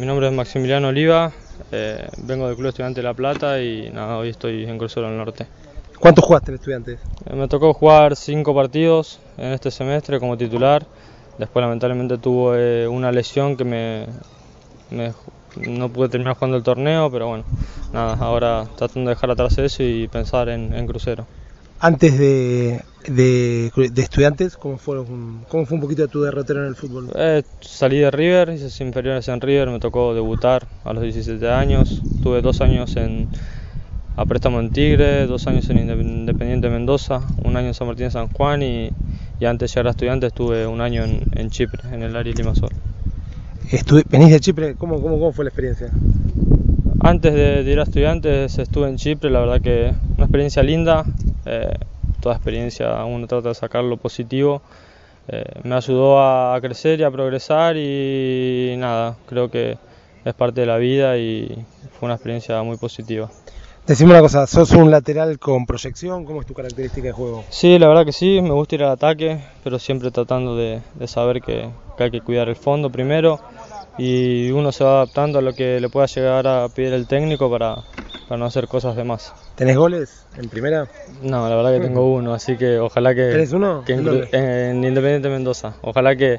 nombre es Maximiliano Oliva, vengo del Club Estudiante de La Plata y nada, hoy estoy en Crucero del Norte. ¿Cuántos jugaste en Estudiantes? Me tocó jugar 5 partidos en este semestre como titular, después lamentablemente tuve una lesión que no pude terminar jugando el torneo, pero bueno, nada, ahora tratando de dejar atrás eso y pensar en Crucero. Antes de Estudiantes, ¿cómo fue un poquito tu derrotero en el fútbol? Salí de River, hice inferiores en River, me tocó debutar a los 17 años, tuve 2 años a préstamo en Tigre, 2 años en Independiente Mendoza, 1 año en San Martín de San Juan y antes de llegar a Estudiantes estuve 1 año en Chipre, en el Aris Limassol. ¿Venís de Chipre? ¿Cómo fue la experiencia? Antes de ir a Estudiantes estuve en Chipre, la verdad que una experiencia linda, toda experiencia uno trata de sacar lo positivo, me ayudó a crecer y a progresar y nada, creo que es parte de la vida y fue una experiencia muy positiva. Decime una cosa, ¿sos un lateral con proyección? ¿Cómo es tu característica de juego? Sí, la verdad que sí, me gusta ir al ataque, pero siempre tratando de saber que hay que cuidar el fondo primero y uno se va adaptando a lo que le pueda llegar a pedir el técnico para no hacer cosas de más. ¿Tenés goles en primera? No, la verdad que tengo 1, así que ojalá que... ¿Tenés 1? En Independiente Mendoza, ojalá que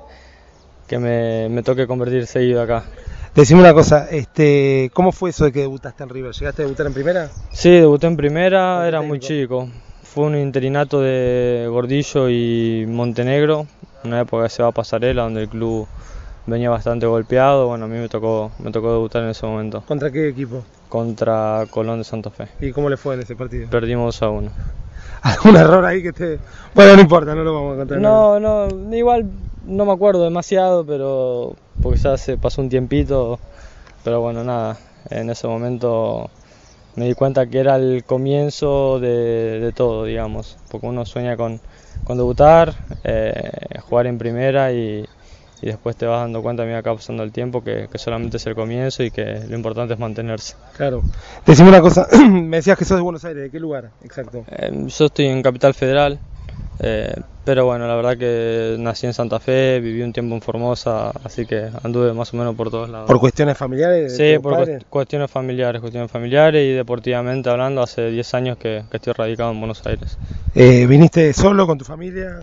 me toque convertir seguido acá. Decime una cosa, ¿cómo fue eso de que debutaste en River? ¿Llegaste a debutar en primera? Sí, debuté en primera, era muy chico. Fue un interinato de Gordillo y Montenegro, una época que se va a Pasarela, donde el club venía bastante golpeado. Bueno, a mí me tocó debutar en ese momento. ¿Contra qué equipo? Contra Colón de Santa Fe. ¿Y cómo le fue en ese partido? Perdimos 2-1. ¿Algún error ahí que te...? Bueno, no importa, no lo vamos a contar. No, igual no me acuerdo demasiado, pero porque ya se pasó un tiempito, pero bueno, nada, en ese momento me di cuenta que era el comienzo de todo, digamos, porque uno sueña con debutar, jugar en primera y después te vas dando cuenta, a mí acá pasando el tiempo, que solamente es el comienzo y que lo importante es mantenerse. Claro. Decime una cosa, me decías que sos de Buenos Aires, ¿de qué lugar exacto? Yo estoy en Capital Federal, pero bueno, la verdad que nací en Santa Fe, viví un tiempo en Formosa, así que anduve más o menos por todos lados. ¿Por cuestiones familiares? Sí, por cuestiones familiares y deportivamente hablando, hace 10 años que estoy radicado en Buenos Aires. ¿Viniste solo con tu familia?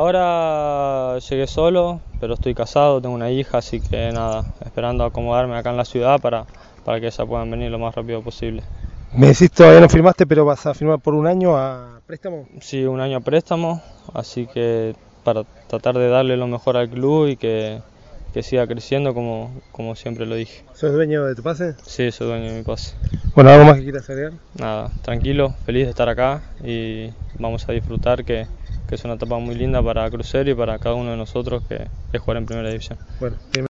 Ahora llegué solo, pero estoy casado, tengo una hija, así que nada, esperando acomodarme acá en la ciudad para que ellas puedan venir lo más rápido posible. Me decís todavía no firmaste, pero vas a firmar por 1 año a préstamo. Sí, 1 año a préstamo, así que para tratar de darle lo mejor al club y que siga creciendo como siempre lo dije. ¿Sos dueño de tu pase? Sí, soy dueño de mi pase. Bueno, ¿algo más que quieras agregar? Nada, tranquilo, feliz de estar acá y vamos a disfrutar que es una etapa muy linda para Crucero y para cada uno de nosotros que es jugar en primera división. Bueno,